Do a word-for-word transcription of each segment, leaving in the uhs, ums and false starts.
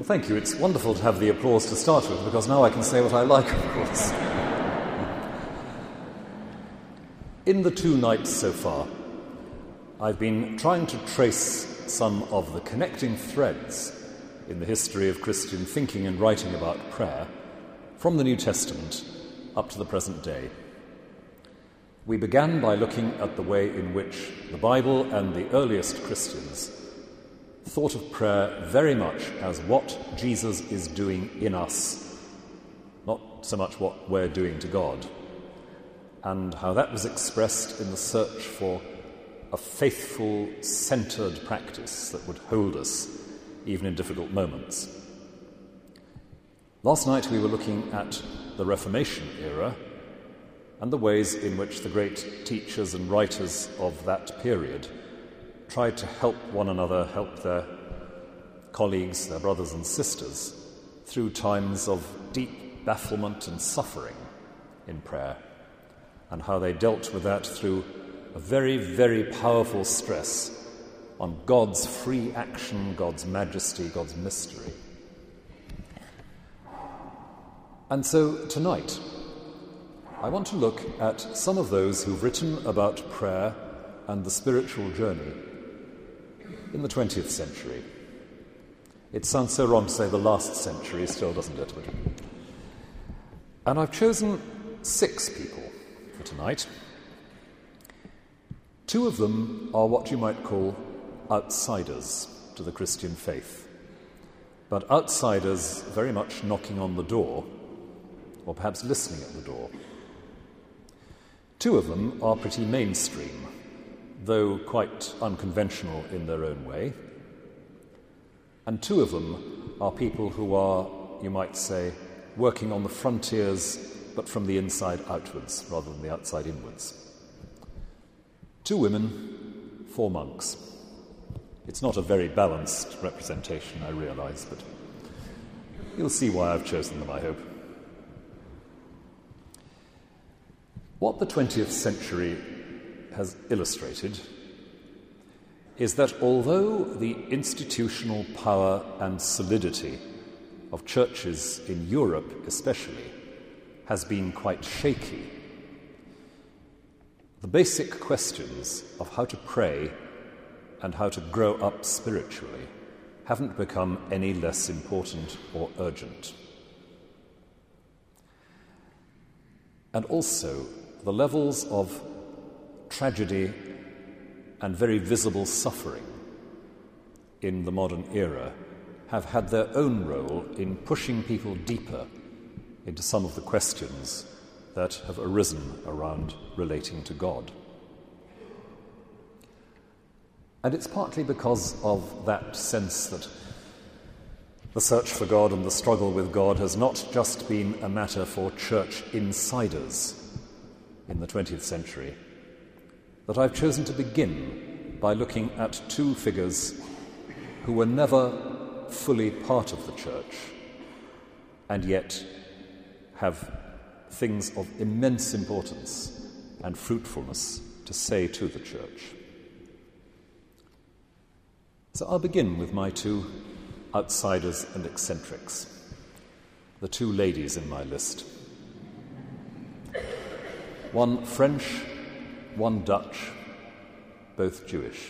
thank you. It's wonderful to have the applause to start with, because now I can say what I like, of course. In the two nights so far, I've been trying to trace some of the connecting threads in the history of Christian thinking and writing about prayer from the New Testament up to the present day. We began by looking at the way in which the Bible and the earliest Christians thought of prayer very much as what Jesus is doing in us, not so much what we're doing to God, and how that was expressed in the search for a faithful, centred practice that would hold us even in difficult moments. Last night we were looking at the Reformation era and the ways in which the great teachers and writers of that period tried to help one another, help their colleagues, their brothers and sisters, through times of deep bafflement and suffering in prayer, and how they dealt with that through a very, very powerful stress on God's free action, God's majesty, God's mystery. And so tonight, I want to look at some of those who've written about prayer and the spiritual journey in the twentieth century. It sounds so wrong to say the last century, still doesn't it? And I've chosen six people for tonight. Two of them are what you might call outsiders to the Christian faith, but outsiders very much knocking on the door, or perhaps listening at the door. Two of them are pretty mainstream, though quite unconventional in their own way. And two of them are people who are, you might say, working on the frontiers, but from the inside outwards rather than the outside inwards. Two women, four monks. It's not a very balanced representation, I realise, but you'll see why I've chosen them, I hope. What the twentieth century has illustrated is that although the institutional power and solidity of churches in Europe especially has been quite shaky, the basic questions of how to pray and how to grow up spiritually haven't become any less important or urgent. And also, the levels of tragedy and very visible suffering in the modern era have had their own role in pushing people deeper into some of the questions that have arisen around relating to God. And it's partly because of that sense that the search for God and the struggle with God has not just been a matter for church insiders in the twentieth century, that I've chosen to begin by looking at two figures who were never fully part of the church and yet have things of immense importance and fruitfulness to say to the church. So I'll begin with my two outsiders and eccentrics, the two ladies in my list. One French, one Dutch, both Jewish.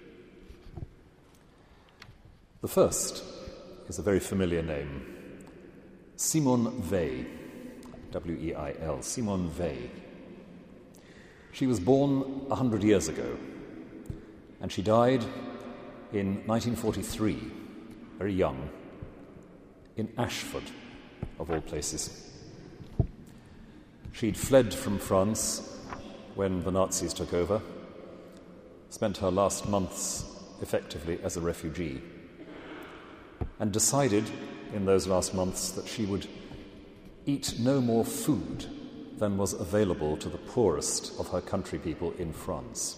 The first is a very familiar name, Simone Weil, W E I L, Simone Weil. She was born a hundred years ago, and she died in nineteen forty-three, very young, in Ashford, of all places. She'd fled from France when the Nazis took over, spent her last months effectively as a refugee, and decided in those last months that she would eat no more food than was available to the poorest of her country people in France.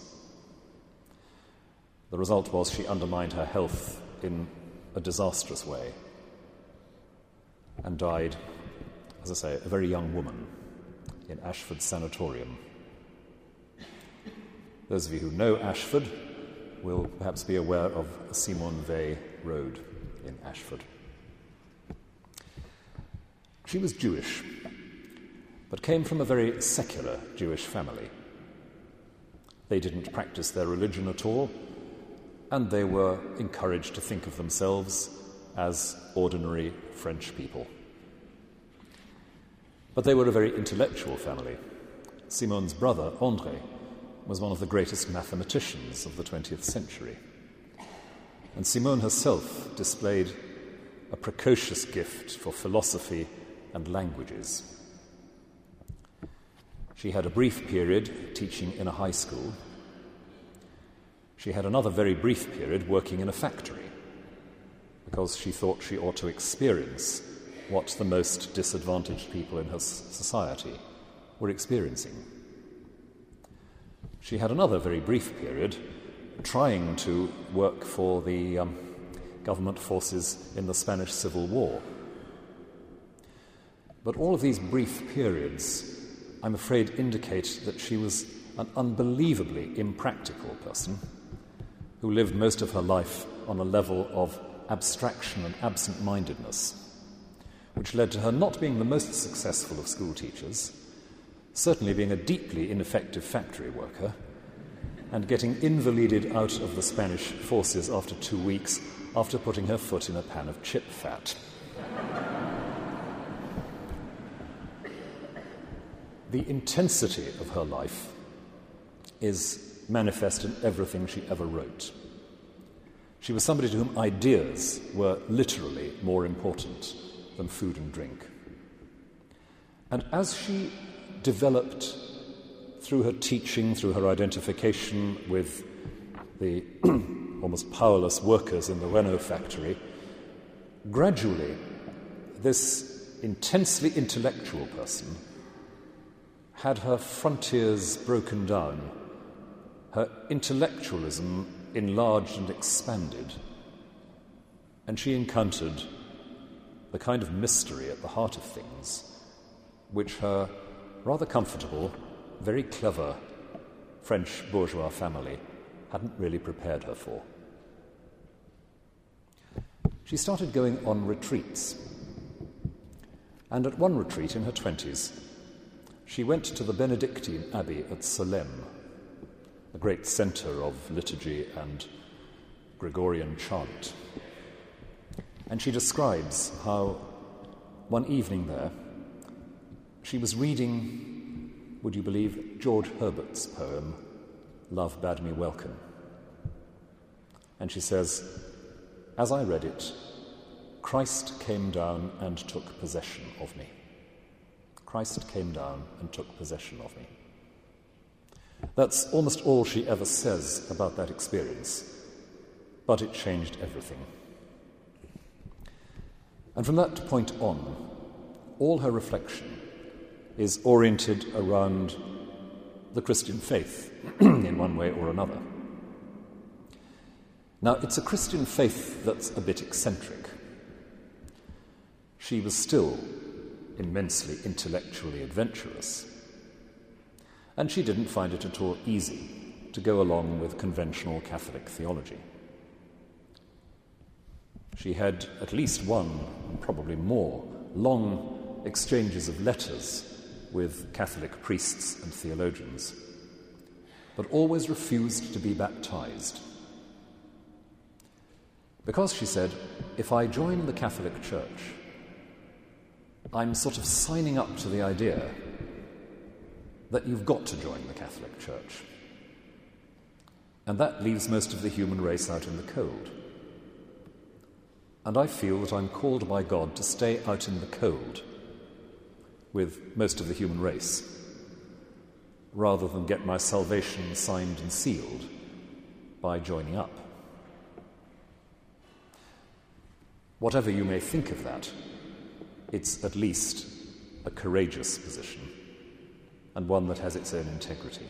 The result was she undermined her health in a disastrous way and died, as I say, a very young woman in Ashford Sanatorium. Those of you who know Ashford will perhaps be aware of Simone Weil Road in Ashford. She was Jewish, but came from a very secular Jewish family. They didn't practice their religion at all, and they were encouraged to think of themselves as ordinary French people. But they were a very intellectual family. Simone's brother, André, was one of the greatest mathematicians of the twentieth century. And Simone herself displayed a precocious gift for philosophy and languages. She had a brief period teaching in a high school. She had another very brief period working in a factory because she thought she ought to experience what the most disadvantaged people in her society were experiencing. She had another very brief period trying to work for the um, government forces in the Spanish Civil War. But all of these brief periods, I'm afraid, indicate that she was an unbelievably impractical person who lived most of her life on a level of abstraction and absent-mindedness, which led to her not being the most successful of school teachers, certainly being a deeply ineffective factory worker, and getting invalided out of the Spanish forces after two weeks after putting her foot in a pan of chip fat. The intensity of her life is manifest in everything she ever wrote. She was somebody to whom ideas were literally more important than food and drink. And as she developed through her teaching, through her identification with the almost powerless workers in the Renault factory, gradually this intensely intellectual person had her frontiers broken down, her intellectualism enlarged and expanded, and she encountered the kind of mystery at the heart of things which her rather comfortable, very clever French bourgeois family hadn't really prepared her for. She started going on retreats, and at one retreat in her twenties, she went to the Benedictine Abbey at Solesmes, a great centre of liturgy and Gregorian chant. And she describes how one evening there she was reading, would you believe, George Herbert's poem, Love Bade Me Welcome. And she says, as I read it, Christ came down and took possession of me. Christ came down and took possession of me. That's almost all she ever says about that experience, but it changed everything. And from that point on, all her reflection is oriented around the Christian faith in one way or another. Now, it's a Christian faith that's a bit eccentric. She was still immensely intellectually adventurous, and she didn't find it at all easy to go along with conventional Catholic theology. She had at least one, and probably more, long exchanges of letters with Catholic priests and theologians, but always refused to be baptized. Because, she said, if I join the Catholic Church, I'm sort of signing up to the idea that you've got to join the Catholic Church. And that leaves most of the human race out in the cold. And I feel that I'm called by God to stay out in the cold with most of the human race, rather than get my salvation signed and sealed by joining up. Whatever you may think of that, it's at least a courageous position, and one that has its own integrity.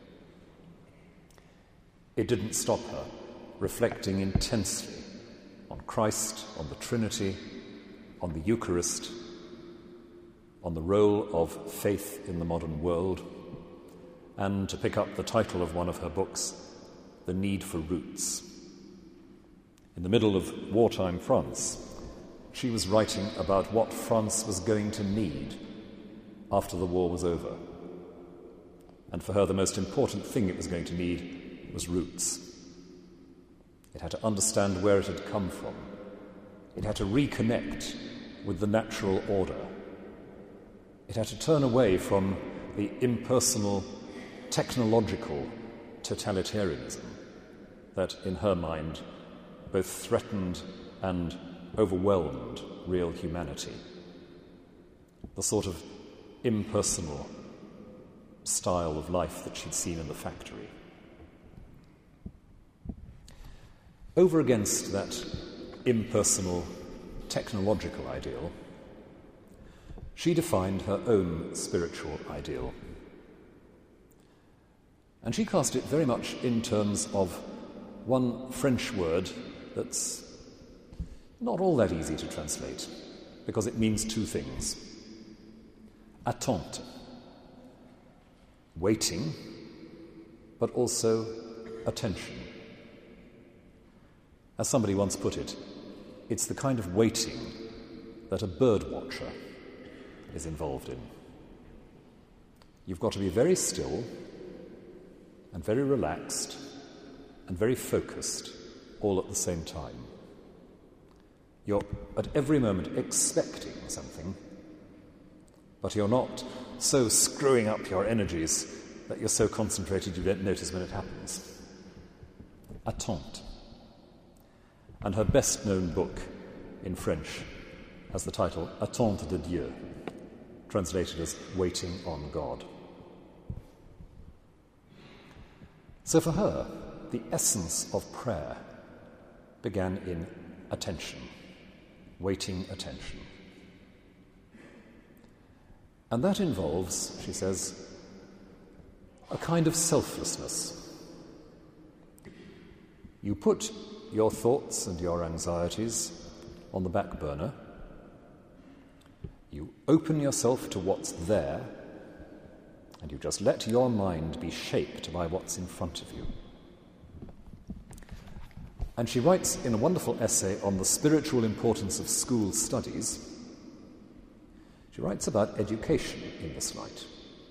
It didn't stop her reflecting intensely on Christ, on the Trinity, on the Eucharist, on the role of faith in the modern world, and, to pick up the title of one of her books, The Need for Roots. In the middle of wartime France, she was writing about what France was going to need after the war was over. And for her, the most important thing it was going to need was roots. It had to understand where it had come from. It had to reconnect with the natural order. It had to turn away from the impersonal, technological totalitarianism that, in her mind, both threatened and overwhelmed real humanity. The sort of impersonal style of life that she'd seen in the factory. Over against that impersonal, technological ideal, she defined her own spiritual ideal. And she cast it very much in terms of one French word that's not all that easy to translate, because it means two things. Attente, waiting, but also attention. As somebody once put it, it's the kind of waiting that a bird watcher is involved in. You've got to be very still and very relaxed and very focused all at the same time. You're at every moment expecting something, but you're not so screwing up your energies that you're so concentrated you don't notice when it happens. Attente. And her best-known book in French has the title Attente de Dieu, translated as Waiting on God. So for her, the essence of prayer began in attention, waiting attention. And that involves, she says, a kind of selflessness. You put your thoughts and your anxieties on the back burner. You open yourself to what's there, and you just let your mind be shaped by what's in front of you. And she writes in a wonderful essay on the spiritual importance of school studies, she writes about education in this light.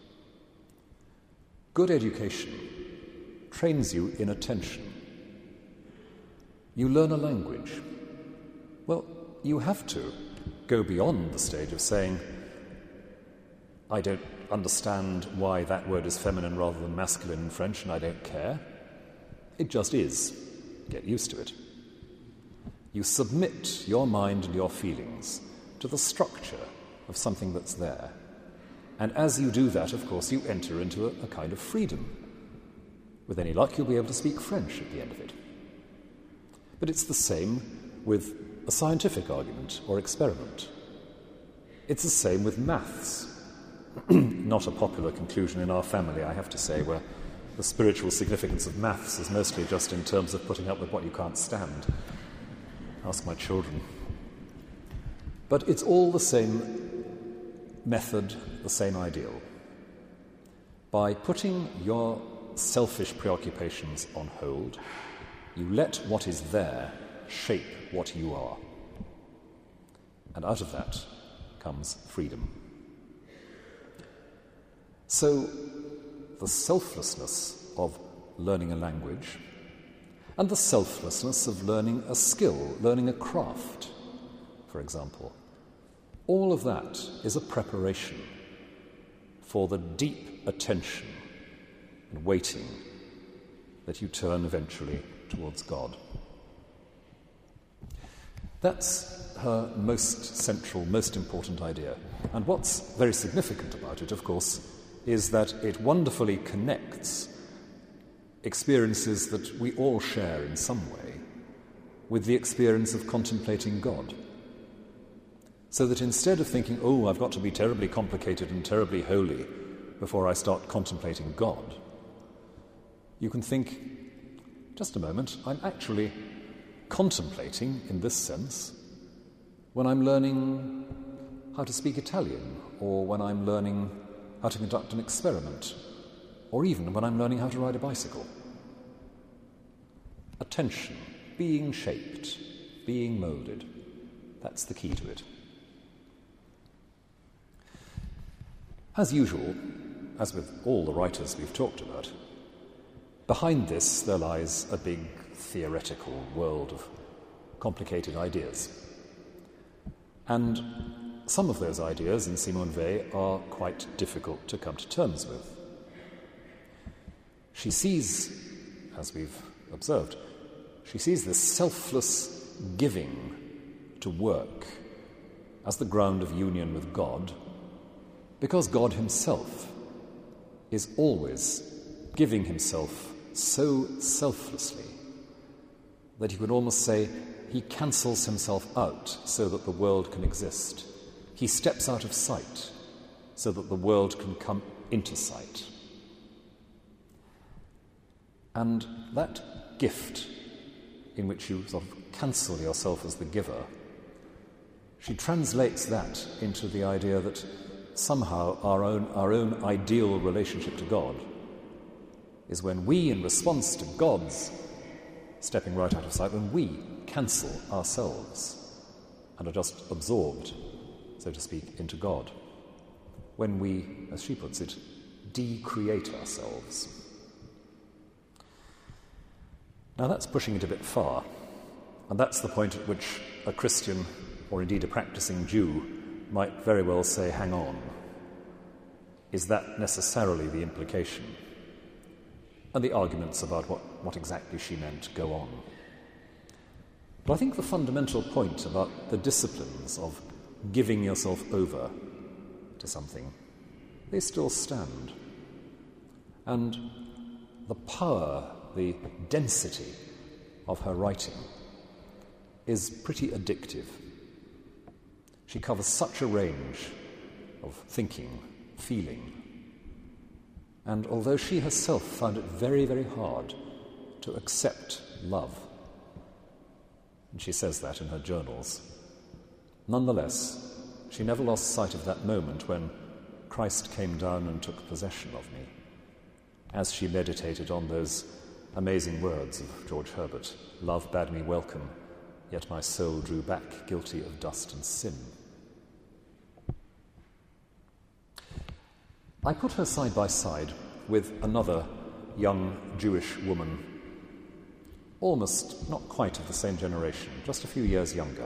Good education trains you in attention. You learn a language. Well, you have to go beyond the stage of saying, I don't understand why that word is feminine rather than masculine in French, and I don't care. It just is. Get used to it. You submit your mind and your feelings to the structure of something that's there. And as you do that, of course, you enter into a, a kind of freedom. With any luck, you'll be able to speak French at the end of it. But it's the same with a scientific argument or experiment. It's the same with maths. Not a popular conclusion in our family, I have to say, where the spiritual significance of maths is mostly just in terms of putting up with what you can't stand. Ask my children. But it's all the same method, the same ideal. By putting your selfish preoccupations on hold, you let what is there shape what you are. And out of that comes freedom. So, the selflessness of learning a language and the selflessness of learning a skill, learning a craft, for example, all of that is a preparation for the deep attention and waiting that you turn eventually towards God. That's her most central, most important idea. And what's very significant about it, of course, is that it wonderfully connects experiences that we all share in some way with the experience of contemplating God. So that instead of thinking, oh, I've got to be terribly complicated and terribly holy before I start contemplating God, you can think, just a moment, I'm actually contemplating, in this sense, when I'm learning how to speak Italian, or when I'm learning how to conduct an experiment, or even when I'm learning how to ride a bicycle. Attention, being shaped, being moulded. That's the key to it. As usual, as with all the writers we've talked about, behind this there lies a big theoretical world of complicated ideas. And some of those ideas in Simone Weil are quite difficult to come to terms with. She sees, as we've observed, she sees this selfless giving to work as the ground of union with God, because God himself is always giving himself so selflessly that you could almost say he cancels himself out so that the world can exist. He steps out of sight so that the world can come into sight. And that gift in which you sort of cancel yourself as the giver, she translates that into the idea that somehow our own, our own ideal relationship to God is when we, in response to God's stepping right out of sight, when we cancel ourselves and are just absorbed, so to speak, into God. When we, as she puts it, de-create ourselves. Now that's pushing it a bit far, and that's the point at which a Christian, or indeed a practicing Jew, might very well say, hang on, is that necessarily the implication? And the arguments about what, what exactly she meant go on. But I think the fundamental point about the disciplines of giving yourself over to something, they still stand. And the power, the density of her writing is pretty addictive. She covers such a range of thinking, feeling. And although she herself found it very, very hard to accept love, and she says that in her journals, nonetheless, she never lost sight of that moment when Christ came down and took possession of me, as she meditated on those amazing words of George Herbert, "Love bade me welcome, yet my soul drew back, guilty of dust and sin." I put her side by side with another young Jewish woman, almost not quite of the same generation, just a few years younger.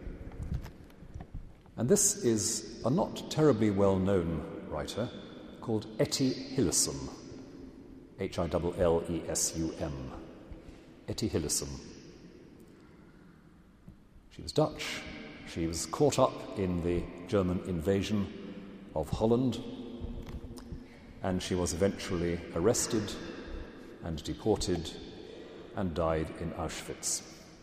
And this is a not terribly well-known writer called Etty Hillesum, H I L L E S U M, Etty Hillesum. She was Dutch. She was caught up in the German invasion of Holland, and she was eventually arrested and deported and died in Auschwitz.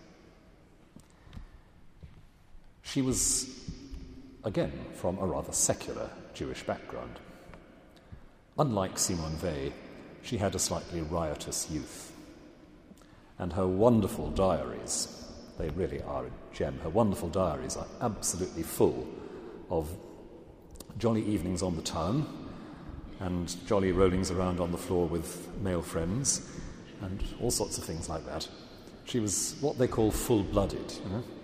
She was, again, from a rather secular Jewish background. Unlike Simone Weil, she had a slightly riotous youth. And her wonderful diaries, they really are a gem, her wonderful diaries are absolutely full of jolly evenings on the town and jolly rollings around on the floor with male friends and all sorts of things like that. She was what they call full-blooded, you know?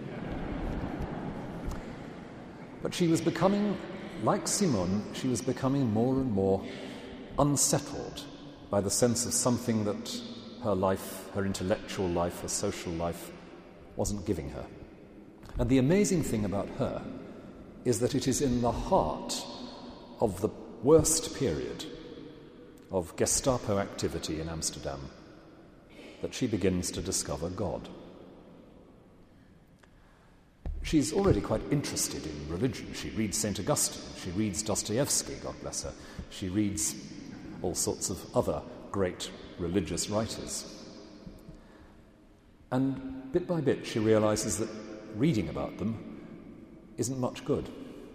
But she was becoming, like Simone, she was becoming more and more unsettled by the sense of something that her life, her intellectual life, her social life wasn't giving her. And the amazing thing about her is that it is in the heart of the worst period of Gestapo activity in Amsterdam that she begins to discover God. She's already quite interested in religion. She reads Saint Augustine, she reads Dostoevsky, God bless her. She reads all sorts of other great religious writers. And bit by bit she realizes that reading about them isn't much good.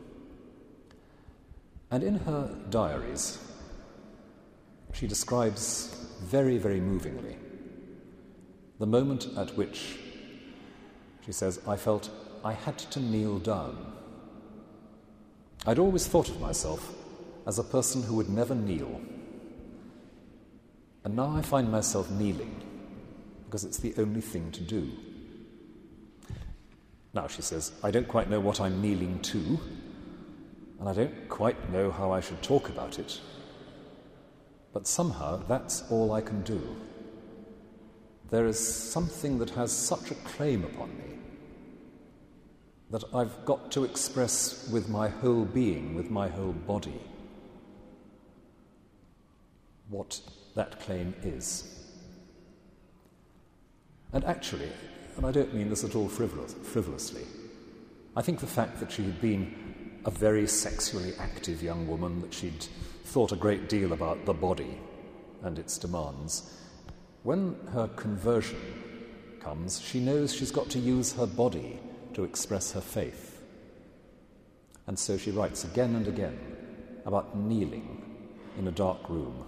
And in her diaries, she describes very, very movingly the moment at which, she says, I felt I had to kneel down. I'd always thought of myself as a person who would never kneel. And now I find myself kneeling because it's the only thing to do. Now, she says, I don't quite know what I'm kneeling to, and I don't quite know how I should talk about it, but somehow that's all I can do. There is something that has such a claim upon me that I've got to express with my whole being, with my whole body, what that claim is. And actually, and I don't mean this at all frivolous, frivolously, I think the fact that she had been a very sexually active young woman, that she'd thought a great deal about the body and its demands, when her conversion comes, she knows she's got to use her body to express her faith. And so she writes again and again about kneeling in a dark room.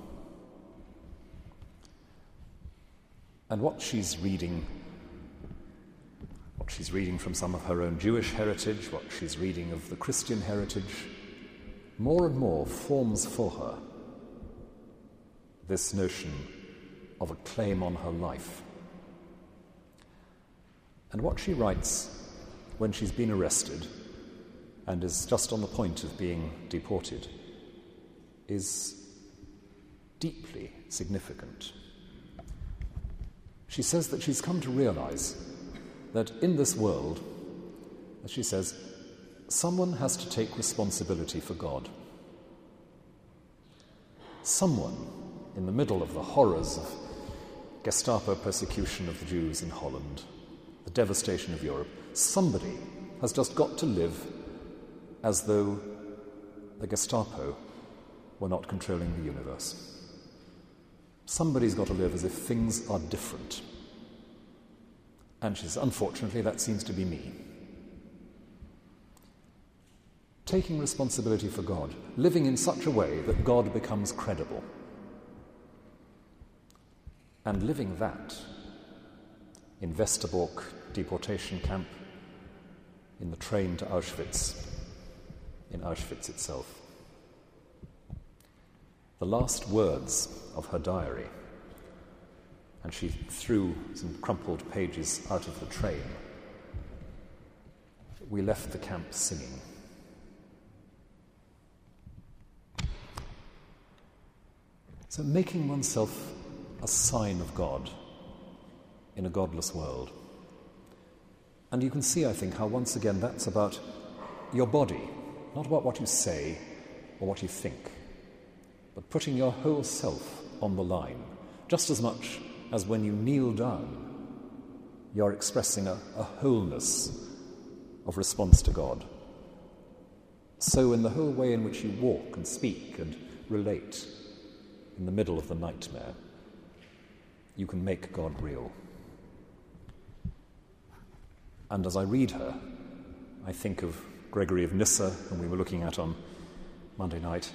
And what she's reading, what she's reading from some of her own Jewish heritage, what she's reading of the Christian heritage, more and more forms for her this notion of a claim on her life. And what she writes when she's been arrested and is just on the point of being deported is deeply significant. She says that she's come to realize that in this world, as she says, someone has to take responsibility for God. Someone, in the middle of the horrors of Gestapo persecution of the Jews in Holland, the devastation of Europe, somebody has just got to live as though the Gestapo were not controlling the universe. Somebody's got to live as if things are different. And she says, unfortunately, that seems to be me. Taking responsibility for God, living in such a way that God becomes credible. And living that in Westerbork deportation camp, in the train to Auschwitz, in Auschwitz itself. The last words of her diary, and she threw some crumpled pages out of the train. We left the camp singing. So making oneself a sign of God in a godless world. And you can see, I think, how once again that's about your body, not about what you say or what you think, but putting your whole self on the line, just as much as when you kneel down, you're expressing a, a wholeness of response to God. So in the whole way in which you walk and speak and relate in the middle of the nightmare, you can make God real. And as I read her, I think of Gregory of Nyssa, whom we were looking at on Monday night,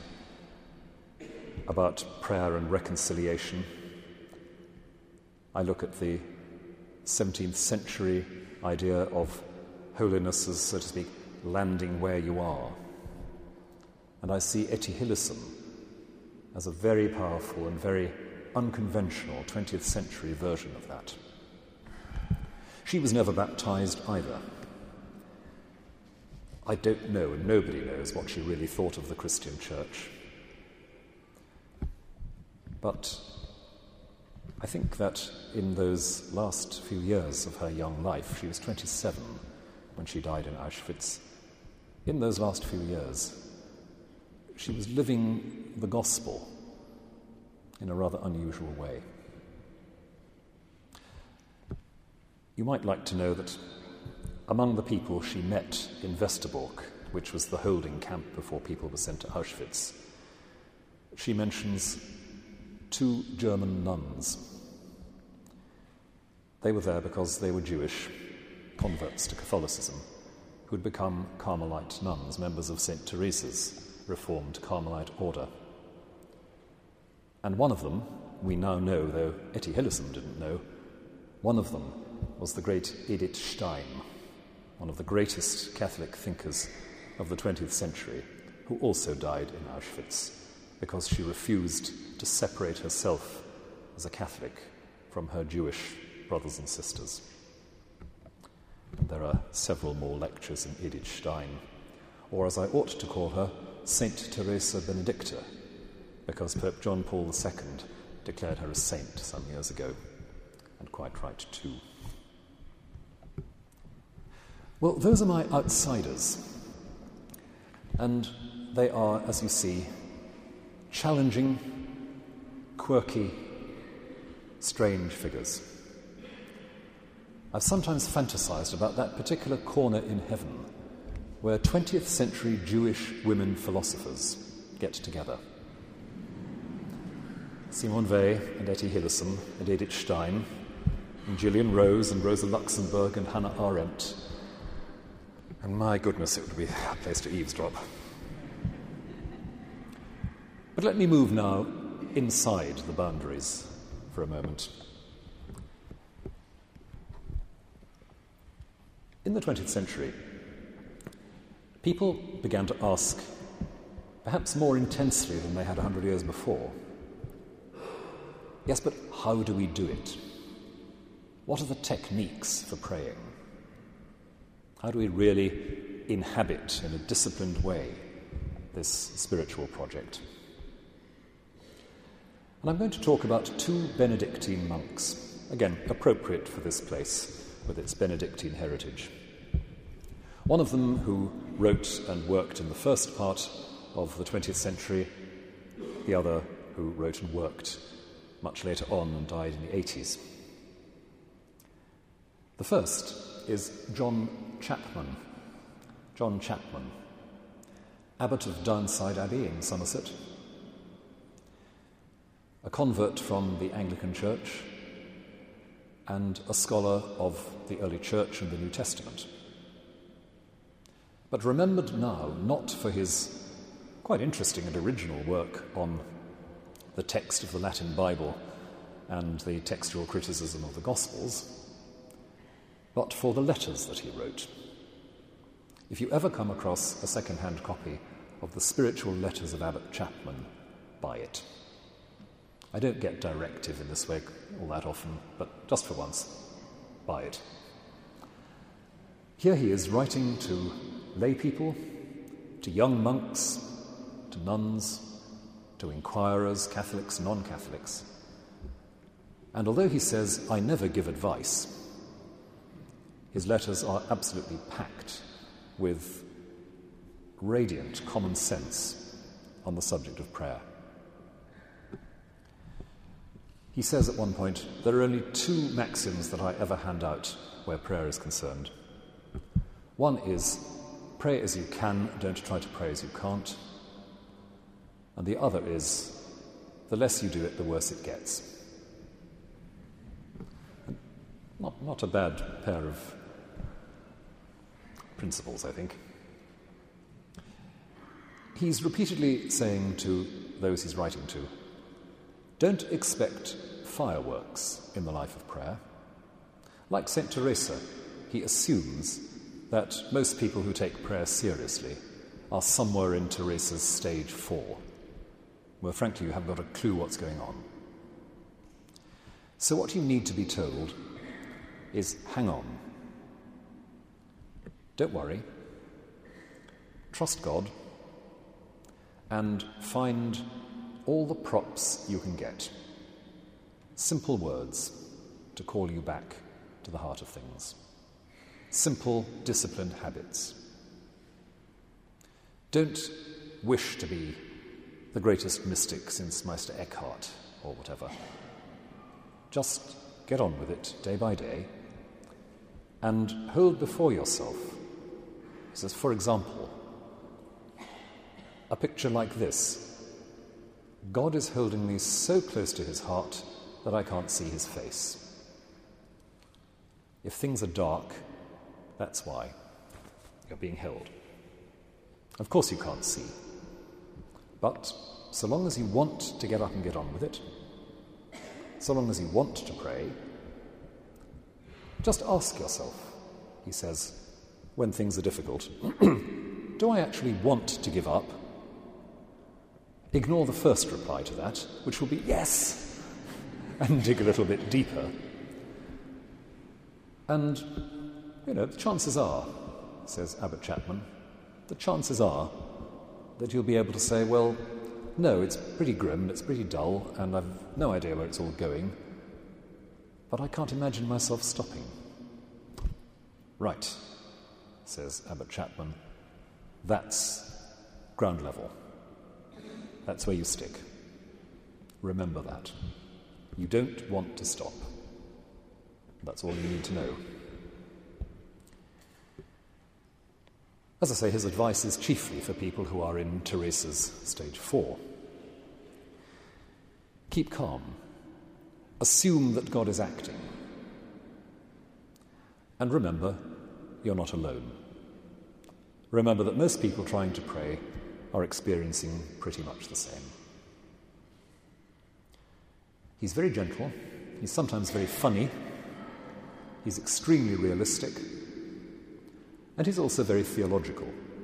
about prayer and reconciliation. I look at the seventeenth century idea of holiness as, so to speak, landing where you are. And I see Etty Hillesum as a very powerful and very unconventional twentieth century version of that. She was never baptized either. I don't know, and nobody knows, what she really thought of the Christian church. But I think that in those last few years of her young life, she was twenty-seven when she died in Auschwitz, in those last few years, she was living the gospel in a rather unusual way. You might like to know that among the people she met in Westerbork, which was the holding camp before people were sent to Auschwitz, she mentions two German nuns. They were there because they were Jewish, converts to Catholicism, who had become Carmelite nuns, members of Saint Teresa's Reformed Carmelite order. And one of them, we now know, though Etty Hillesum didn't know, one of them was the great Edith Stein, one of the greatest Catholic thinkers of the twentieth century, who also died in Auschwitz because she refused to separate herself as a Catholic from her Jewish brothers and sisters. There are several more lectures in Edith Stein, or as I ought to call her, Saint Teresa Benedicta, because Pope John Paul the Second declared her a saint some years ago, and quite right too. Well, those are my outsiders, and they are, as you see, challenging, quirky, strange figures. I've sometimes fantasized about that particular corner in heaven where twentieth century Jewish women philosophers get together. Simone Weil and Etty Hillesum and Edith Stein and Gillian Rose and Rosa Luxemburg and Hannah Arendt. And my goodness, it would be a place to eavesdrop. But let me move now inside the boundaries for a moment. In the twentieth century, people began to ask, perhaps more intensely than they had a hundred years before, yes, but how do we do it? What are the techniques for praying? How do we really inhabit in a disciplined way this spiritual project? And I'm going to talk about two Benedictine monks, again, appropriate for this place with its Benedictine heritage. One of them who wrote and worked in the first part of the twentieth century, the other who wrote and worked much later on and died in the eighties. The first is John Chapman. John Chapman, abbot of Downside Abbey in Somerset, a convert from the Anglican Church, and a scholar of the early Church and the New Testament. But remembered now not for his quite interesting and original work on the text of the Latin Bible and the textual criticism of the Gospels, but for the letters that he wrote. If you ever come across a second-hand copy of the Spiritual Letters of Abbot Chapman, buy it. I don't get directive in this way all that often, but just for once, buy it. Here he is writing to lay people, to young monks, to nuns, to inquirers, Catholics, non-Catholics. And although he says, I never give advice, his letters are absolutely packed with radiant common sense on the subject of prayer. He says at one point, there are only two maxims that I ever hand out where prayer is concerned. One is, pray as you can, don't try to pray as you can't. And the other is, the less you do it, the worse it gets. Not, not a bad pair of principles, I think. He's repeatedly saying to those he's writing to, don't expect fireworks in the life of prayer. Like Saint Teresa, he assumes that most people who take prayer seriously are somewhere in Teresa's stage four, where frankly you haven't got a clue what's going on. So what you need to be told is hang on. Don't worry. Trust God and find all the props you can get. Simple words to call you back to the heart of things. Simple, disciplined habits. Don't wish to be the greatest mystic since Meister Eckhart or whatever. Just get on with it day by day and hold before yourself, he says, for example, a picture like this. God is holding me so close to his heart that I can't see his face. If things are dark, that's why you're being held. Of course you can't see. But so long as you want to get up and get on with it, so long as you want to pray, just ask yourself, he says, when things are difficult, do I actually want to give up? Ignore the first reply to that, which will be yes, and dig a little bit deeper. And You know, the chances are, says Abbot Chapman, the chances are that you'll be able to say, well, no, it's pretty grim, it's pretty dull, and I've no idea where it's all going, but I can't imagine myself stopping. Right, says Abbot Chapman, that's ground level. That's where you stick. Remember that. You don't want to stop. That's all you need to know. As I say, his advice is chiefly for people who are in Teresa's stage four. Keep calm. Assume that God is acting. And remember, you're not alone. Remember that most people trying to pray are experiencing pretty much the same. He's very gentle. He's sometimes very funny. He's extremely realistic. And he's also very theological.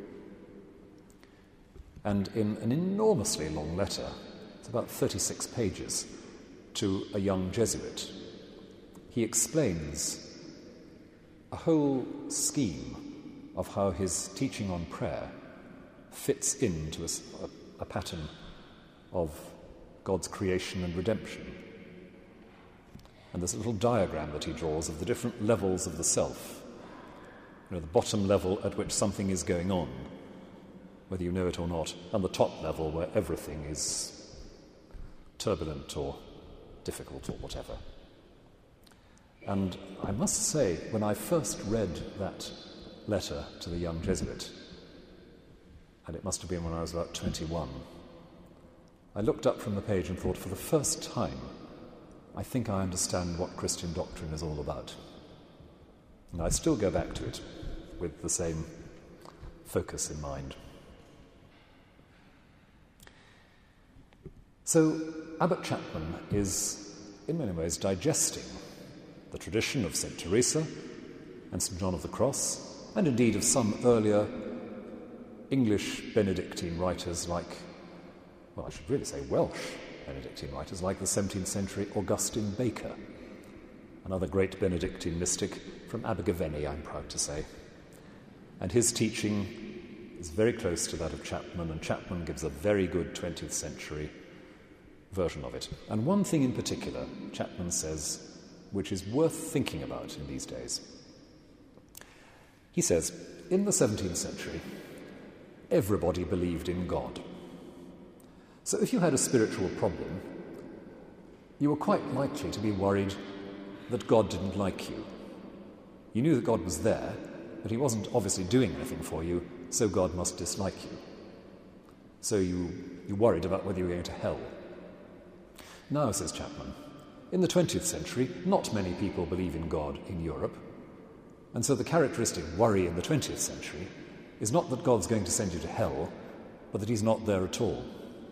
And in an enormously long letter, it's about thirty-six pages, to a young Jesuit, he explains a whole scheme of how his teaching on prayer fits into a, a pattern of God's creation and redemption. And there's a little diagram that he draws of the different levels of the self. You know, the bottom level at which something is going on, whether you know it or not, and the top level where everything is turbulent or difficult or whatever. And I must say, when I first read that letter to the young Jesuit, and it must have been when I was about twenty-one, I looked up from the page and thought, for the first time, I think I understand what Christian doctrine is all about. And I still go back to it with the same focus in mind. So Abbot Chapman is, in many ways, digesting the tradition of Saint Teresa and Saint John of the Cross, and indeed of some earlier English Benedictine writers like, well, I should really say Welsh Benedictine writers like the seventeenth century Augustine Baker, another great Benedictine mystic from Abergavenny, I'm proud to say. And his teaching is very close to that of Chapman, and Chapman gives a very good twentieth century version of it. And one thing in particular, Chapman says, which is worth thinking about in these days. He says, in the seventeenth century, everybody believed in God. So if you had a spiritual problem, you were quite likely to be worried that God didn't like you. You knew that God was there, but he wasn't obviously doing anything for you, so God must dislike you. So you, you worried about whether you were going to hell. Now, says Chapman, in the twentieth century, not many people believe in God in Europe, and so the characteristic worry in the twentieth century is not that God's going to send you to hell, but that he's not there at all.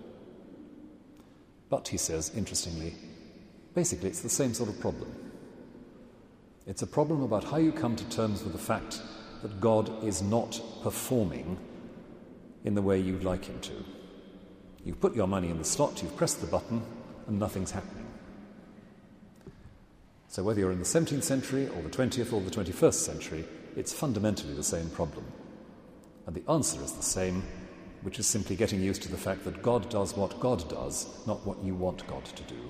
But, he says, interestingly, basically it's the same sort of problem. It's a problem about how you come to terms with the fact that God is not performing in the way you'd like him to. You've put your money in the slot, you've pressed the button, and nothing's happening. So whether you're in the seventeenth century or the twentieth or the twenty-first century, it's fundamentally the same problem. And the answer is the same, which is simply getting used to the fact that God does what God does, not what you want God to do.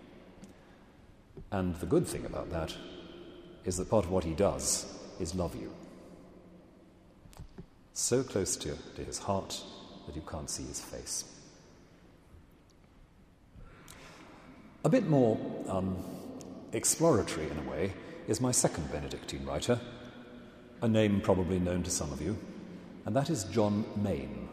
And the good thing about that is that part of what he does is love you. So close to, to his heart that you can't see his face. A bit more um, exploratory in a way is my second Benedictine writer, a name probably known to some of you, and that is John Maine.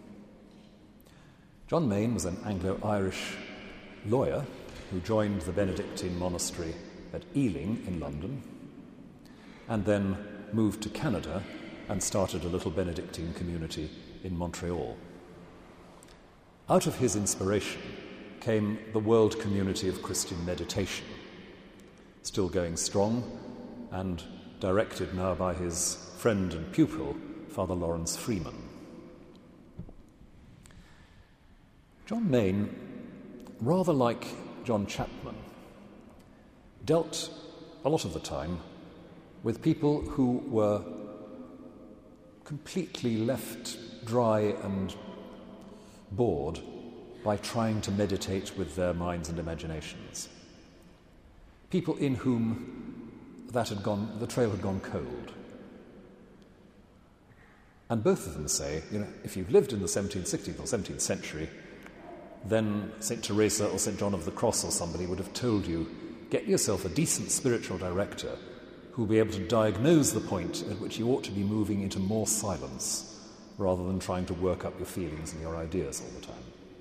John Maine was an Anglo-Irish lawyer who joined the Benedictine monastery at Ealing in London and then moved to Canada and started a little Benedictine community in Montreal. Out of his inspiration came the World Community of Christian Meditation, still going strong and directed now by his friend and pupil, Father Lawrence Freeman. John Maine, rather like John Chapman, dealt a lot of the time with people who were completely left dry and bored by trying to meditate with their minds and imaginations. People in whom that had gone, the trail had gone cold. And both of them say, you know, if you've lived in the seventeenth, sixteenth or seventeenth century, then Saint Teresa or Saint John of the Cross or somebody would have told you, get yourself a decent spiritual director who will be able to diagnose the point at which you ought to be moving into more silence rather than trying to work up your feelings and your ideas all the time.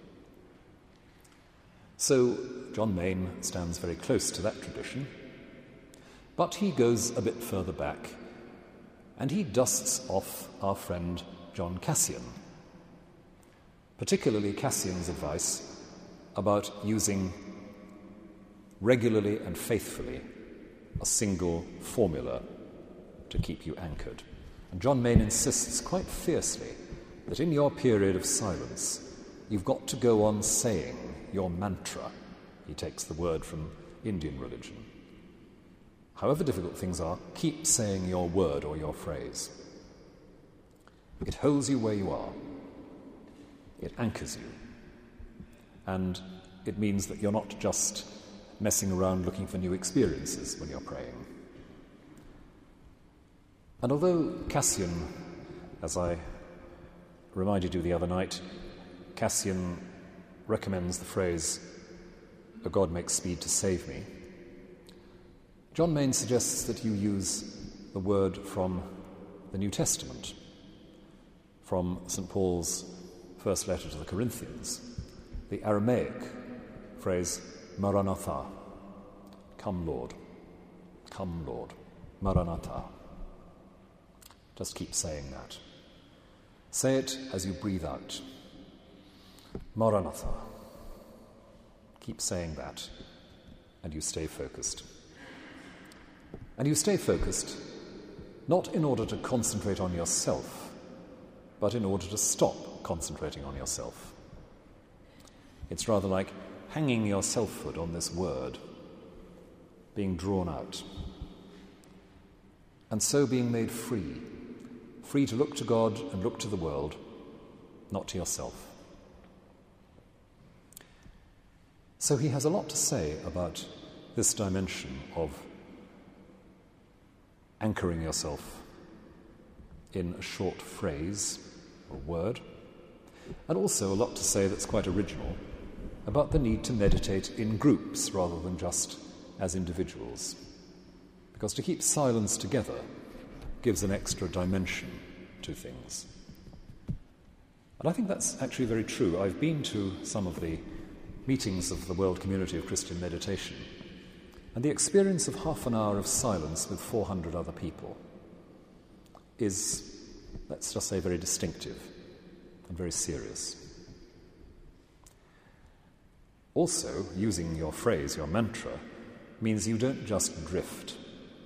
So John Main stands very close to that tradition, but he goes a bit further back and he dusts off our friend John Cassian, particularly Cassian's advice about using regularly and faithfully a single formula to keep you anchored. And John Main insists quite fiercely that in your period of silence, you've got to go on saying your mantra. He takes the word from Indian religion. However difficult things are, keep saying your word or your phrase. It holds you where you are. It anchors you. And it means that you're not just messing around looking for new experiences when you're praying. And although Cassian, as I reminded you the other night, Cassian recommends the phrase, "A God makes speed to save me," John Main suggests that you use the word from the New Testament, from Saint Paul's first letter to the Corinthians, the Aramaic phrase, Maranatha, come Lord, come Lord, Maranatha. Just keep saying that. Say it as you breathe out. Maranatha. Keep saying that, and you stay focused. And you stay focused not in order to concentrate on yourself, but in order to stop concentrating on yourself. It's rather like hanging your selfhood on this word, being drawn out, and so being made free, free to look to God and look to the world, not to yourself. So he has a lot to say about this dimension of anchoring yourself in a short phrase or word, and also a lot to say that's quite original about the need to meditate in groups rather than just as individuals. Because to keep silence together gives an extra dimension to things. And I think that's actually very true. I've been to some of the meetings of the World Community of Christian Meditation, and the experience of half an hour of silence with four hundred other people is, let's just say, very distinctive and very serious. Also, using your phrase, your mantra, means you don't just drift.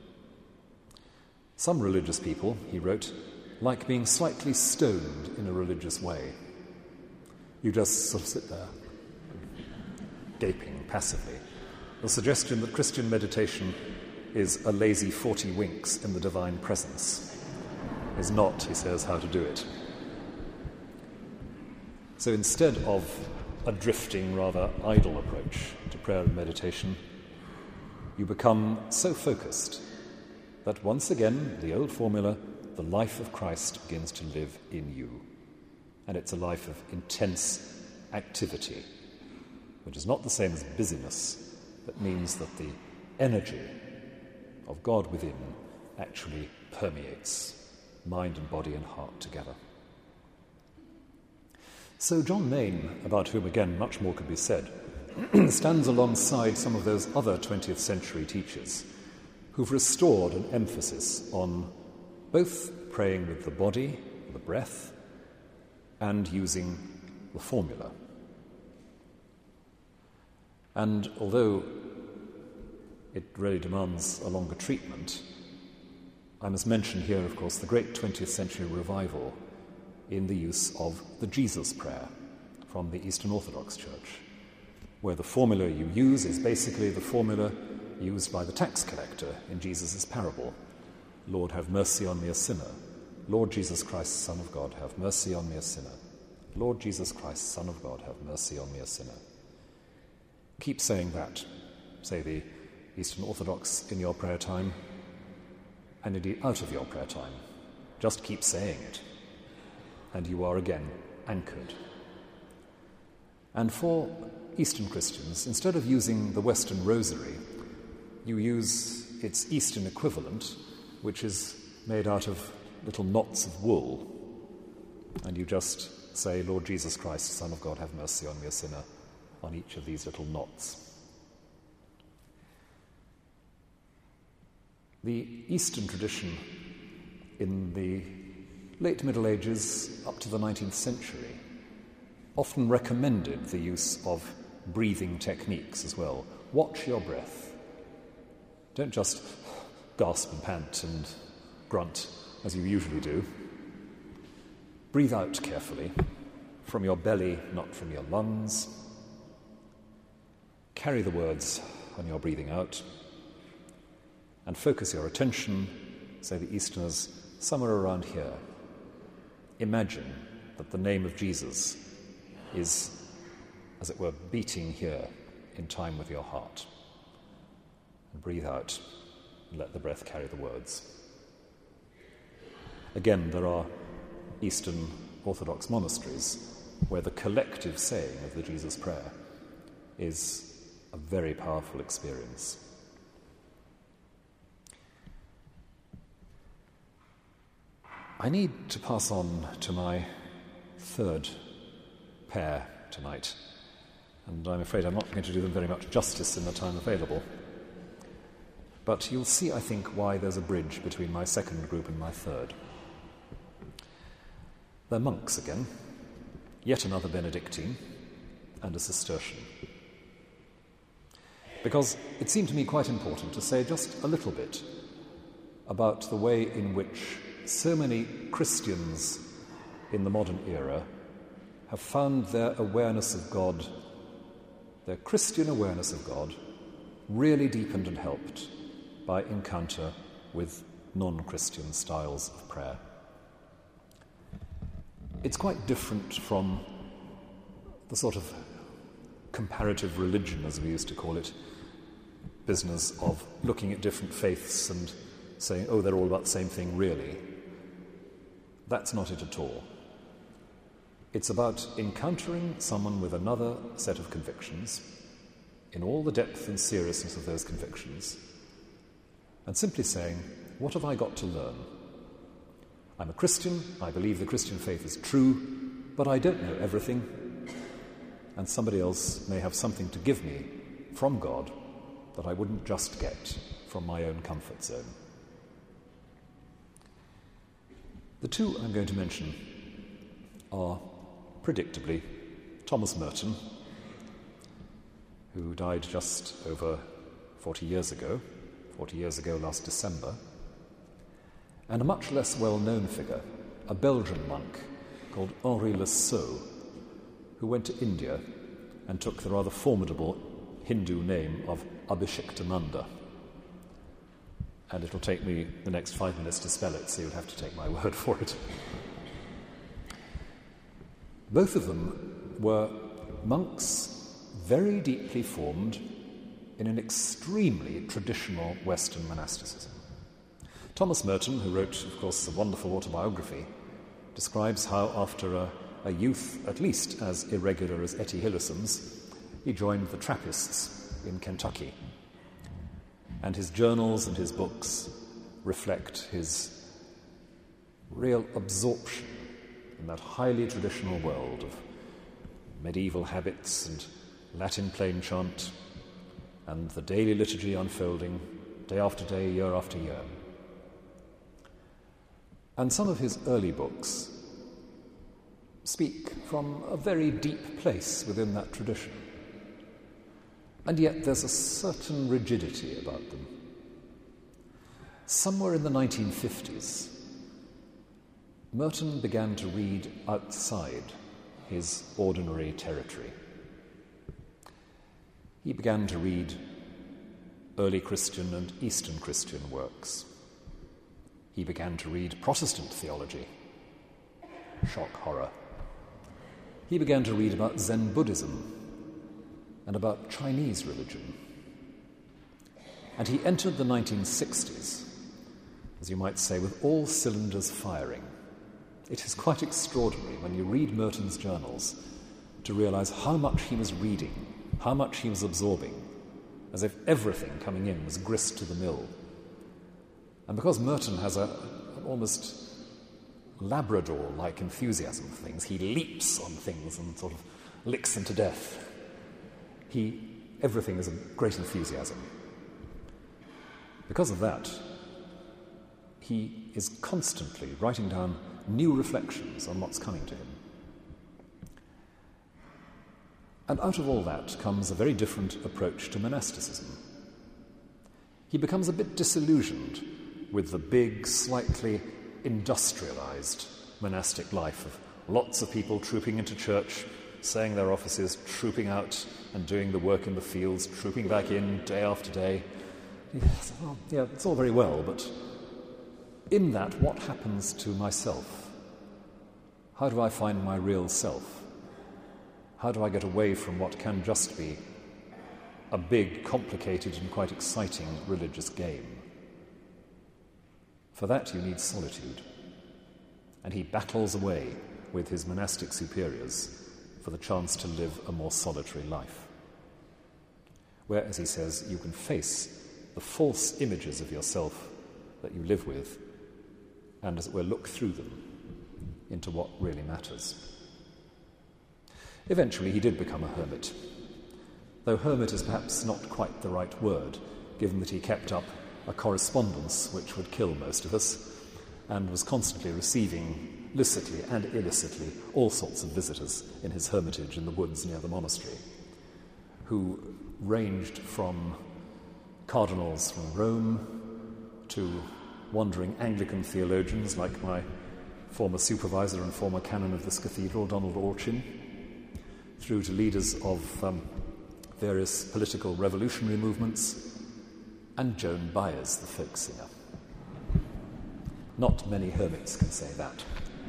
Some religious people, he wrote, like being slightly stoned in a religious way. You just sort of sit there, gaping passively. The suggestion that Christian meditation is a lazy forty winks in the divine presence is not, he says, how to do it. So instead of a drifting, rather idle approach to prayer and meditation, you become so focused that once again, the old formula, the life of Christ begins to live in you. And it's a life of intense activity, which is not the same as busyness, but means that the energy of God within actually permeates mind and body and heart together. So John Main, about whom again much more could be said, stands alongside some of those other twentieth century teachers who've restored an emphasis on both praying with the body, the breath, and using the formula. And although it really demands a longer treatment, I must mention here, of course, the great twentieth century revival in the use of the Jesus prayer from the Eastern Orthodox Church, where the formula you use is basically the formula used by the tax collector in Jesus' parable, Lord, have mercy on me, a sinner. Lord Jesus Christ, Son of God, have mercy on me, a sinner. Lord Jesus Christ, Son of God, have mercy on me, a sinner. Keep saying that, say the Eastern Orthodox, in your prayer time, and indeed out of your prayer time. Just keep saying it, and you are again anchored. And for Eastern Christians, instead of using the Western Rosary, you use its Eastern equivalent, which is made out of little knots of wool, and you just say, Lord Jesus Christ, Son of God, have mercy on me, a sinner, on each of these little knots. The Eastern tradition in the late Middle Ages up to the nineteenth century often recommended the use of breathing techniques as well. Watch your breath. Don't just gasp and pant and grunt as you usually do. Breathe out carefully, from your belly, not from your lungs. Carry the words when you're breathing out, and focus your attention, say the Easterners, somewhere around here. Imagine that the name of Jesus is, as it were, beating here in time with your heart. And breathe out and let the breath carry the words. Again, there are Eastern Orthodox monasteries where the collective saying of the Jesus Prayer is a very powerful experience. I need to pass on to my third pair tonight, and I'm afraid I'm not going to do them very much justice in the time available. But you'll see, I think, why there's a bridge between my second group and my third. They're monks again, yet another Benedictine and a Cistercian. Because it seemed to me quite important to say just a little bit about the way in which so many Christians in the modern era have found their awareness of God, their Christian awareness of God, really deepened and helped by encounter with non-Christian styles of prayer. It's quite different from the sort of comparative religion, as we used to call it, business of looking at different faiths and saying, oh, they're all about the same thing, really. That's not it at all. It's about encountering someone with another set of convictions, in all the depth and seriousness of those convictions, and simply saying, what have I got to learn? I'm a Christian, I believe the Christian faith is true, but I don't know everything, and somebody else may have something to give me from God that I wouldn't just get from my own comfort zone. The two I'm going to mention are, predictably, Thomas Merton, who died just over forty years ago, forty years ago last December, and a much less well-known figure, a Belgian monk called Henri Le Sceau, who went to India and took the rather formidable Hindu name of Abhishektananda. And it'll take me the next five minutes to spell it, so you'll have to take my word for it. Both of them were monks very deeply formed in an extremely traditional Western monasticism. Thomas Merton, who wrote, of course, a wonderful autobiography, describes how after a, a youth at least as irregular as Etty Hillesum's, he joined the Trappists in Kentucky. And his journals and his books reflect his real absorption in that highly traditional world of medieval habits and Latin plain chant and the daily liturgy unfolding day after day, year after year. And some of his early books speak from a very deep place within that tradition. And yet there's a certain rigidity about them. Somewhere in the nineteen fifties, Merton began to read outside his ordinary territory. He began to read early Christian and Eastern Christian works. He began to read Protestant theology. Shock horror. He began to read about Zen Buddhism and about Chinese religion. And he entered the nineteen sixties, as you might say, with all cylinders firing. It is quite extraordinary when you read Merton's journals to realize how much he was reading, how much he was absorbing, as if everything coming in was grist to the mill. And because Merton has a, an almost Labrador-like enthusiasm for things, he leaps on things and sort of licks them to death. He, everything is a great enthusiasm. Because of that, he is constantly writing down new reflections on what's coming to him. And out of all that comes a very different approach to monasticism. He becomes a bit disillusioned with the big, slightly industrialized monastic life of lots of people trooping into church, saying their offices, trooping out and doing the work in the fields, trooping back in day after day. Yes, well, yeah, it's all very well, but in that, what happens to myself? How do I find my real self? How do I get away from what can just be a big, complicated and quite exciting religious game? For that you need solitude. And he battles away with his monastic superiors for the chance to live a more solitary life, where, as he says, you can face the false images of yourself that you live with and, as it were, look through them into what really matters. Eventually he did become a hermit, though hermit is perhaps not quite the right word, given that he kept up a correspondence which would kill most of us and was constantly receiving, licitly and illicitly, all sorts of visitors in his hermitage in the woods near the monastery, who ranged from cardinals from Rome to wandering Anglican theologians like my former supervisor and former canon of this cathedral, Donald Orchin, through to leaders of um, various political revolutionary movements, and Joan Baez, the folk singer. Not many hermits can say that.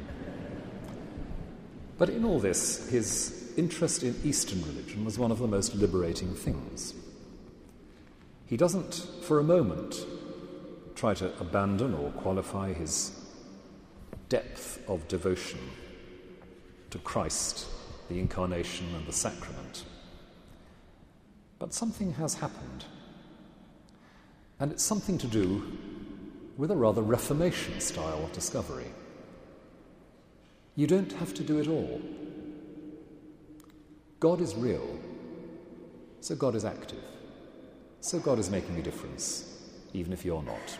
But in all this, his interest in Eastern religion was one of the most liberating things. He doesn't, for a moment, try to abandon or qualify his depth of devotion to Christ, the Incarnation and the Sacrament. But something has happened. And it's something to do with a rather Reformation style of discovery. You don't have to do it all. God is real, so God is active. So God is making a difference, even if you're not.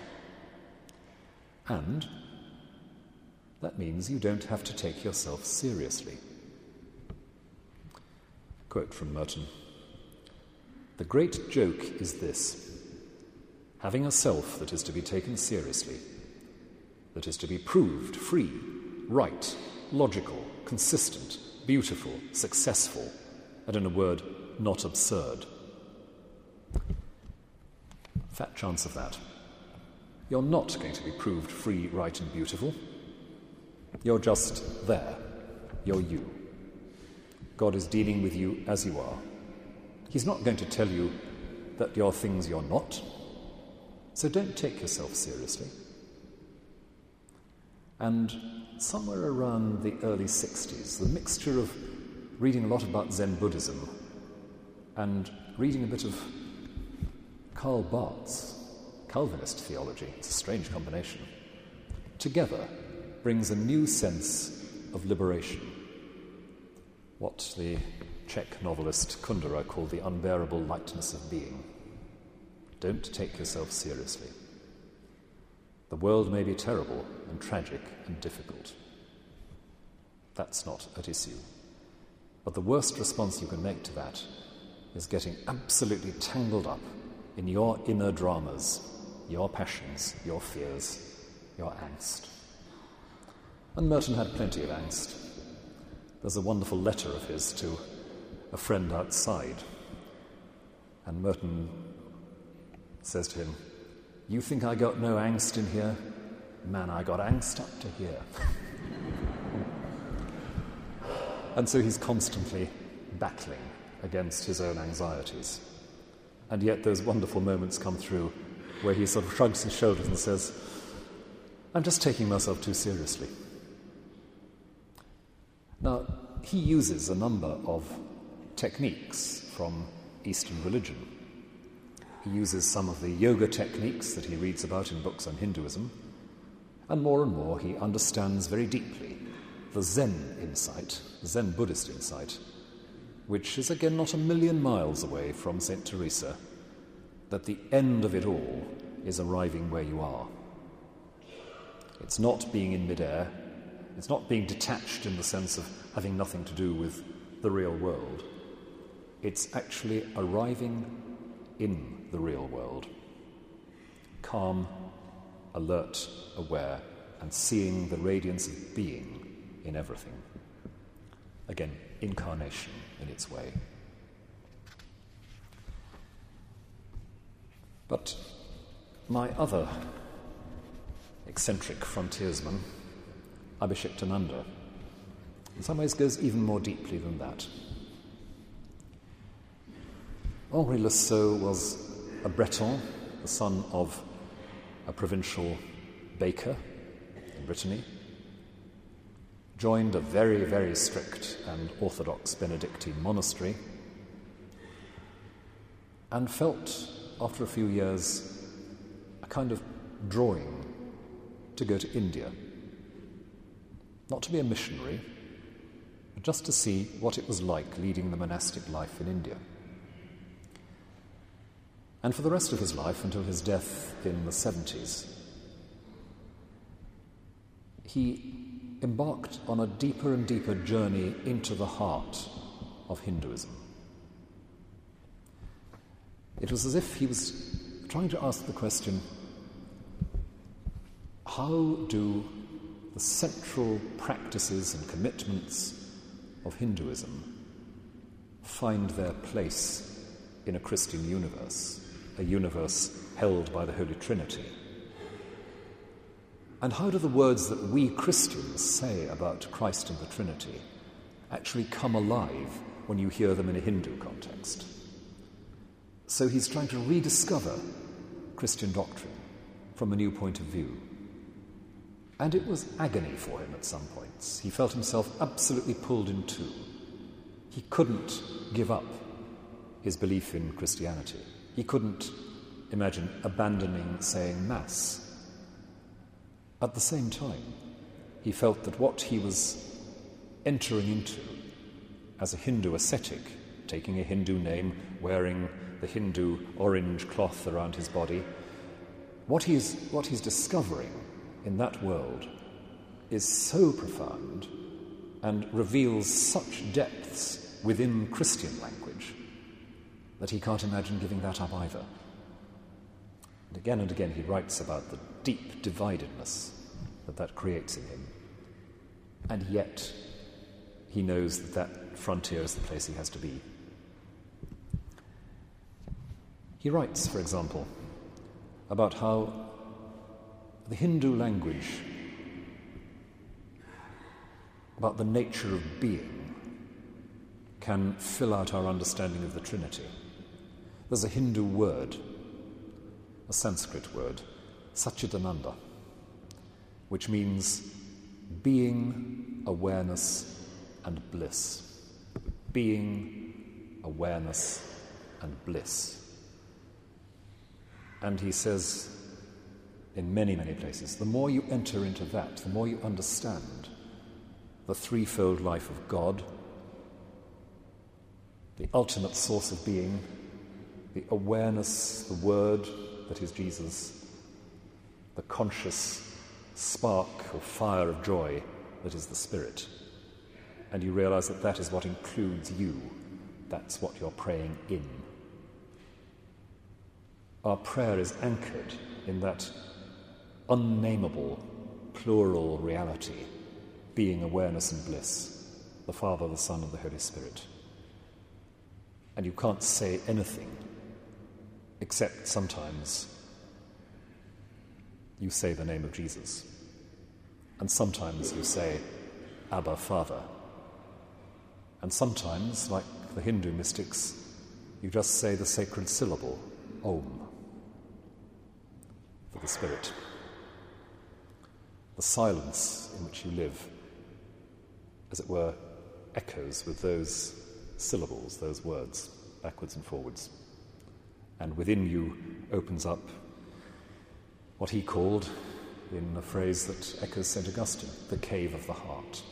And that means you don't have to take yourself seriously. Quote from Merton: "The great joke is this: having a self that is to be taken seriously, that is to be proved free, right, logical, consistent, beautiful, successful, and in a word, not absurd. Fat chance of that. You're not going to be proved free, right, and beautiful. You're just there. You're you. God is dealing with you as you are. He's not going to tell you that you're things you're not. So don't take yourself seriously." And somewhere around the early sixties, the mixture of reading a lot about Zen Buddhism and reading a bit of Karl Barth's Calvinist theology, it's a strange combination, together brings a new sense of liberation. What the Czech novelist Kundera called the unbearable lightness of being. Don't take yourself seriously. The world may be terrible and tragic and difficult. That's not at issue. But the worst response you can make to that is getting absolutely tangled up in your inner dramas, your passions, your fears, your angst. And Merton had plenty of angst. There's a wonderful letter of his to a friend outside, and Merton says to him, "You think I got no angst in here? man, I got angst up to here. And so he's constantly battling against his own anxieties. And yet those wonderful moments come through where he sort of shrugs his shoulders and says, I'm just taking myself too seriously. Now, he uses a number of techniques from Eastern religion. He uses some of the yoga techniques that he reads about in books on Hinduism, and more and more he understands very deeply the Zen insight, the Zen Buddhist insight, which is again not a million miles away from Saint Teresa, that the end of it all is arriving where you are. It's not being in midair, it's not being detached in the sense of having nothing to do with the real world. It's actually arriving in the real world, calm, alert, aware, and seeing the radiance of being in everything. Again, incarnation in its way. But my other eccentric frontiersman, Abhishektananda, in some ways goes even more deeply than that. Henri Le Sceau was a Breton, the son of a provincial baker in Brittany, joined a very, very strict and orthodox Benedictine monastery, and felt, after a few years, a kind of drawing to go to India. Not to be a missionary, but just to see what it was like leading the monastic life in India. And for the rest of his life, until his death in the seventies, he embarked on a deeper and deeper journey into the heart of Hinduism. It was as if he was trying to ask the question, how do the central practices and commitments of Hinduism find their place in a Christian universe, a universe held by the Holy Trinity? And how do the words that we Christians say about Christ and the Trinity actually come alive when you hear them in a Hindu context? So he's trying to rediscover Christian doctrine from a new point of view. And it was agony for him at some points. He felt himself absolutely pulled in two. He couldn't give up his belief in Christianity. He couldn't imagine abandoning saying Mass. At the same time, he felt that what he was entering into as a Hindu ascetic, taking a Hindu name, wearing the Hindu orange cloth around his body, what he's, what he's discovering in that world is so profound and reveals such depths within Christian language that he can't imagine giving that up either. And again and again he writes about the deep dividedness that that creates in him. And yet he knows that that frontier is the place he has to be. He writes, for example, about how the Hindu language, about the nature of being, can fill out our understanding of the Trinity. There's a Hindu word, a Sanskrit word, Satchitananda, which means being, awareness, and bliss. Being, awareness, and bliss. And he says, in many, many places, the more you enter into that, the more you understand the threefold life of God, the ultimate source of being, the awareness, the Word that is Jesus, the conscious spark or fire of joy that is the Spirit. And you realize that that is what includes you. That's what you're praying in. Our prayer is anchored in that unnameable, plural reality, being, awareness, and bliss, the Father, the Son, and the Holy Spirit. And you can't say anything except sometimes you say the name of Jesus. And sometimes you say, Abba, Father. And sometimes, like the Hindu mystics, you just say the sacred syllable, Om, for the Spirit. The silence in which you live, as it were, echoes with those syllables, those words, backwards and forwards. And within you opens up what he called, in a phrase that echoes Saint Augustine, the cave of the heart.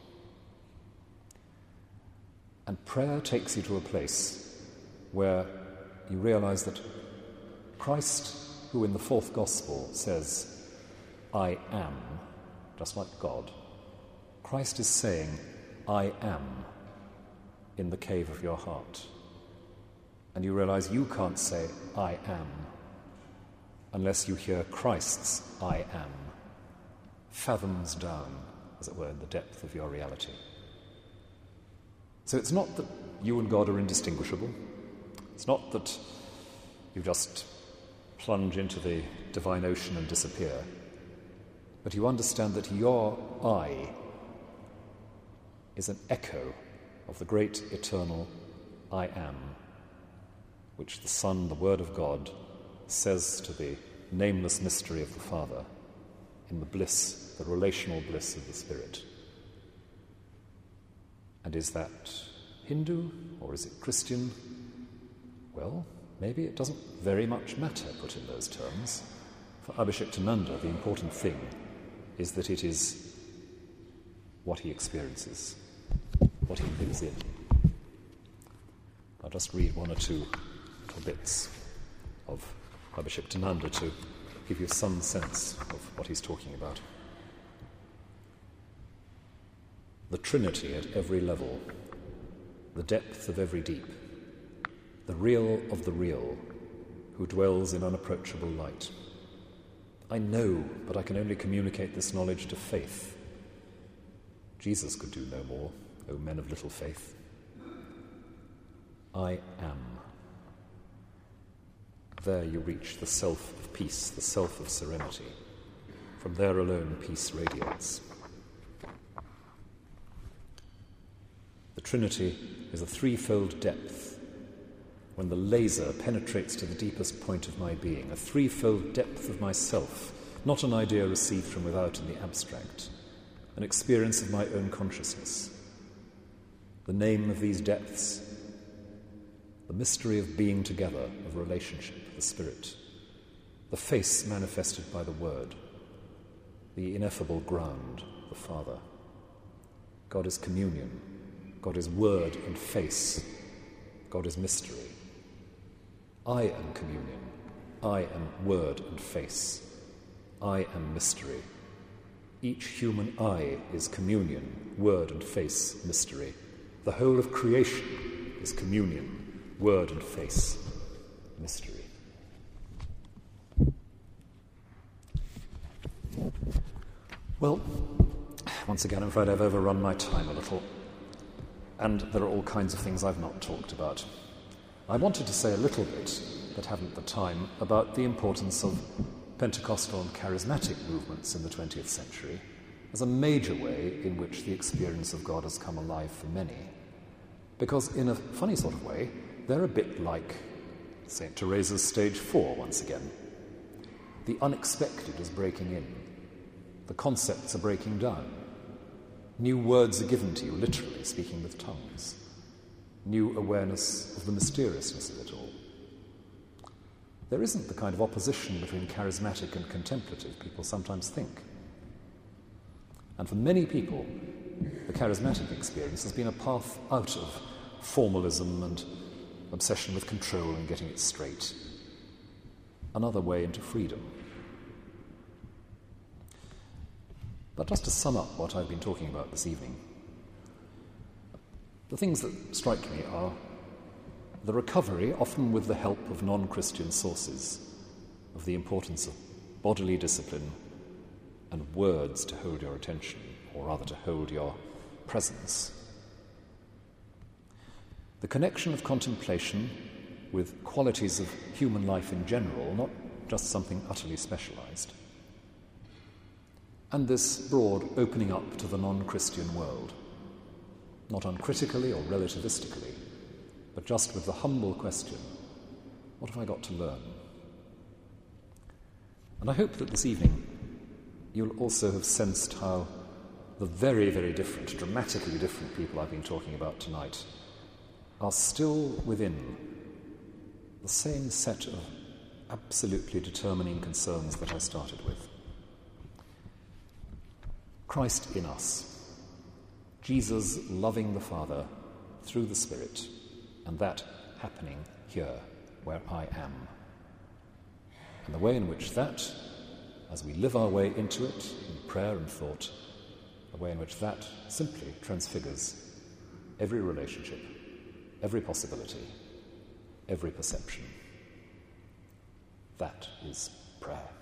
And prayer takes you to a place where you realize that Christ, who in the fourth gospel says, I am, just like God, Christ is saying, I am in the cave of your heart. And you realize you can't say, I am, unless you hear Christ's I am, fathoms down, as it were, in the depth of your reality. So it's not that you and God are indistinguishable. It's not that you just plunge into the divine ocean and disappear. But you understand that your I is an echo of the great eternal I am, which the Son, the Word of God, says to the nameless mystery of the Father in the bliss, the relational bliss of the Spirit. And is that Hindu or is it Christian? Well, maybe it doesn't very much matter put in those terms. For Abhishektananda, the important thing is that it is what he experiences, what he lives in. I'll just read one or two little bits of Abhishektananda to give you some sense of what he's talking about. The Trinity at every level, the depth of every deep, the real of the real, who dwells in unapproachable light. I know, but I can only communicate this knowledge to faith. Jesus could do no more, O men of little faith. I am. There you reach the self of peace, the self of serenity. From there alone peace radiates. The Trinity is a threefold depth. When the laser penetrates to the deepest point of my being, a threefold depth of myself, not an idea received from without in the abstract, an experience of my own consciousness. The name of these depths, the mystery of being together, of relationship, the Spirit, the face manifested by the Word, the ineffable ground, the Father. God is communion. God is word and face. God is mystery. I am communion. I am word and face. I am mystery. Each human I is communion, word and face, mystery. The whole of creation is communion, word and face, mystery. Well, once again, I'm afraid I've overrun my time a little. And there are all kinds of things I've not talked about. I wanted to say a little bit, but haven't the time, about the importance of Pentecostal and charismatic movements in the twentieth century as a major way in which the experience of God has come alive for many. Because in a funny sort of way, they're a bit like Saint Teresa's stage four once again. The unexpected is breaking in. The concepts are breaking down. New words are given to you, literally, speaking with tongues. New awareness of the mysteriousness of it all. There isn't the kind of opposition between charismatic and contemplative people sometimes think. And for many people, the charismatic experience has been a path out of formalism and obsession with control and getting it straight. Another way into freedom. But just to sum up what I've been talking about this evening, the things that strike me are the recovery, often with the help of non-Christian sources, of the importance of bodily discipline and words to hold your attention, or rather to hold your presence. The connection of contemplation with qualities of human life in general, not just something utterly specialized. and this broad opening up to the non-Christian world, not uncritically or relativistically, but just with the humble question, what have I got to learn? And I hope that this evening you'll also have sensed how the very, very different, dramatically different people I've been talking about tonight are still within the same set of absolutely determining concerns that I started with. Christ in us, Jesus loving the Father through the Spirit, and that happening here where I am. And the way in which that, as we live our way into it in prayer and thought, the way in which that simply transfigures every relationship, every possibility, every perception. That is prayer.